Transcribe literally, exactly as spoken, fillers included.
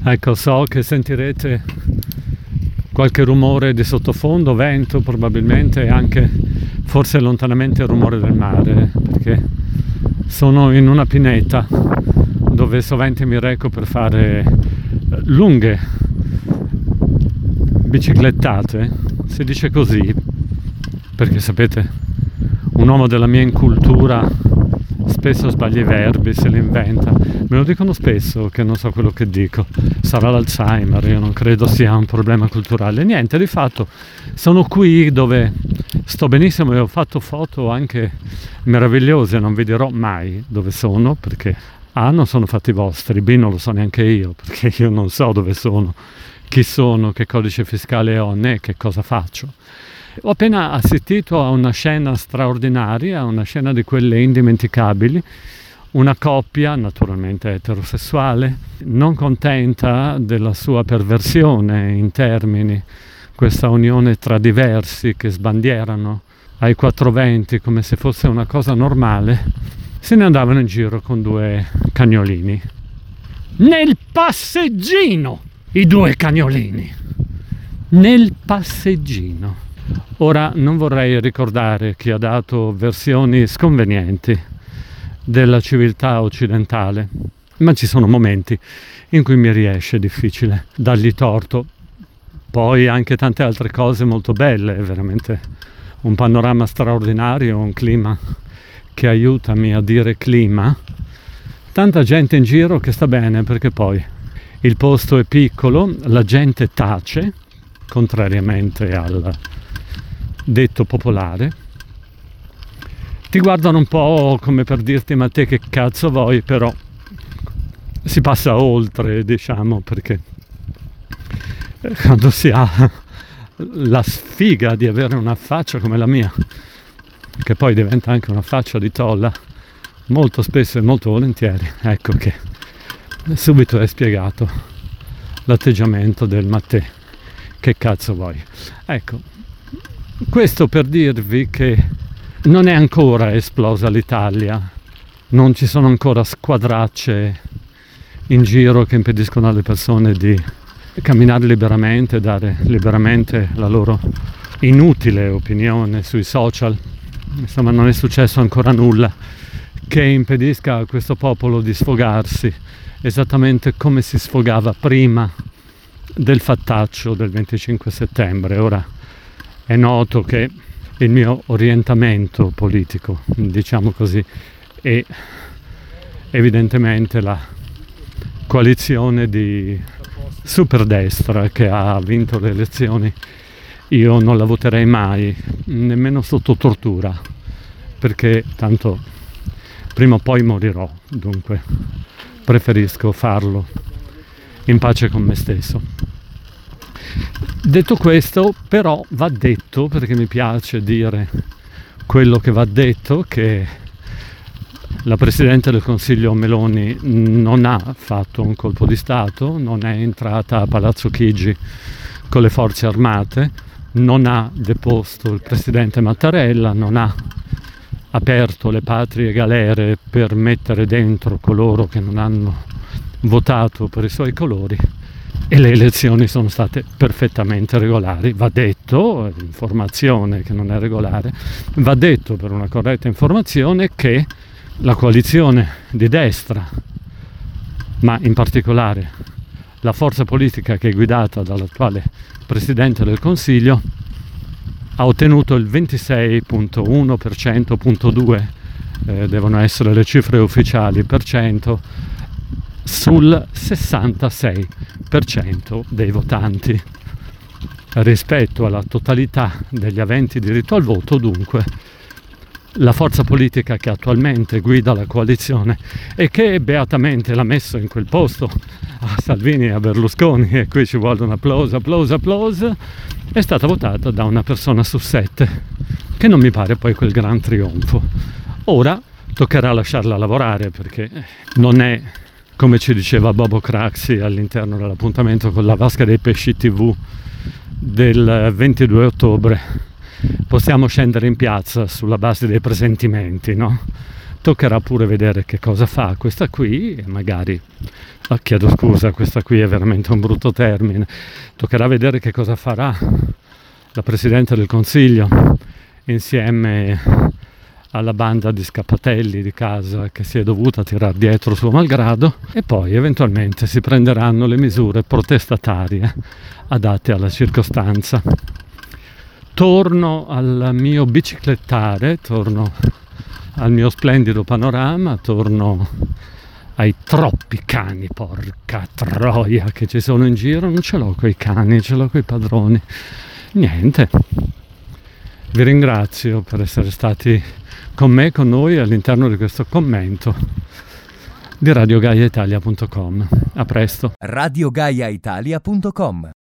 Ecco, so che sentirete qualche rumore di sottofondo, vento probabilmente, e anche forse lontanamente il rumore del mare, perché sono in una pineta dove sovente mi reco per fare lunghe biciclettate, si dice così, perché sapete, un uomo della mia incultura spesso sbaglia i verbi, se li inventa. Me lo dicono spesso che non so quello che dico. Sarà l'Alzheimer, io non credo sia un problema culturale. Niente, di fatto sono qui dove sto benissimo e ho fatto foto anche meravigliose, non vi dirò mai dove sono, perché A, non sono fatti vostri, B, non lo so neanche io, perché io non so dove sono, chi sono, che codice fiscale ho, né che cosa faccio. Ho appena assistito a una scena straordinaria, una scena di quelle indimenticabili, una coppia naturalmente eterosessuale, non contenta della sua perversione in termini, questa unione tra diversi che sbandierano ai quattro venti come se fosse una cosa normale, se ne andavano in giro con due cagnolini. Nel passeggino! I due cagnolini! Nel passeggino! Ora non vorrei ricordare chi ha dato versioni sconvenienti della civiltà occidentale, ma ci sono momenti in cui mi riesce difficile dargli torto. Poi anche tante altre cose molto belle, veramente un panorama straordinario, un clima che aiutami a dire clima, tanta gente in giro che sta bene, perché poi il posto è piccolo, la gente tace, contrariamente al detto popolare, ti guardano un po' come per dirti ma te che cazzo vuoi, però si passa oltre, diciamo, perché quando si ha la sfiga di avere una faccia come la mia, che poi diventa anche una faccia di tolla, molto spesso e molto volentieri, ecco che subito è spiegato l'atteggiamento del ma te che cazzo vuoi. Ecco, questo per dirvi che non è ancora esplosa l'Italia, non ci sono ancora squadracce in giro che impediscono alle persone di camminare liberamente, dare liberamente la loro inutile opinione sui social. Insomma, non è successo ancora nulla che impedisca a questo popolo di sfogarsi esattamente come si sfogava prima del fattaccio del venticinque settembre. Ora è noto che il mio orientamento politico, diciamo così, è evidentemente la coalizione di superdestra che ha vinto le elezioni. Io non la voterei mai, nemmeno sotto tortura, perché tanto prima o poi morirò, dunque preferisco farlo in pace con me stesso. Detto questo, però, va detto, perché mi piace dire quello che va detto, che la Presidente del Consiglio Meloni non ha fatto un colpo di Stato, non è entrata a Palazzo Chigi con le forze armate, non ha deposto il Presidente Mattarella, non ha aperto le patrie galere per mettere dentro coloro che non hanno votato per i suoi colori, e le elezioni sono state perfettamente regolari. Va detto, informazione che non è regolare, va detto per una corretta informazione che la coalizione di destra, ma in particolare la forza politica che è guidata dall'attuale Presidente del Consiglio, ha ottenuto il ventisei virgola uno per cento, punto due, eh, devono essere le cifre ufficiali, per cento, sul sessantasei per cento dei votanti rispetto alla totalità degli aventi diritto al voto. Dunque la forza politica che attualmente guida la coalizione e che beatamente l'ha messo in quel posto a Salvini e a Berlusconi, e qui ci vuole un applauso, applauso, applauso, è stata votata da una persona su sette, che non mi pare poi quel gran trionfo. Ora toccherà lasciarla lavorare, perché non è, come ci diceva Bobo Craxi all'interno dell'appuntamento con la Vasca dei Pesci tivù del ventidue ottobre, possiamo scendere in piazza sulla base dei presentimenti, no? toccherà pure vedere che cosa fa questa qui e magari, ah, chiedo scusa, questa qui è veramente un brutto termine, toccherà vedere che cosa farà la Presidente del Consiglio insieme alla banda di scappatelli di casa che si è dovuta tirar dietro suo malgrado, e poi eventualmente si prenderanno le misure protestatarie adatte alla circostanza. Torno al mio biciclettare, torno al mio splendido panorama, torno ai troppi cani, porca troia, che ci sono in giro. Non ce l'ho coi cani, ce l'ho coi padroni. Niente, vi ringrazio per essere stati con me, con noi all'interno di questo commento di radio gaia italia punto com. A presto. radio gaia italia punto com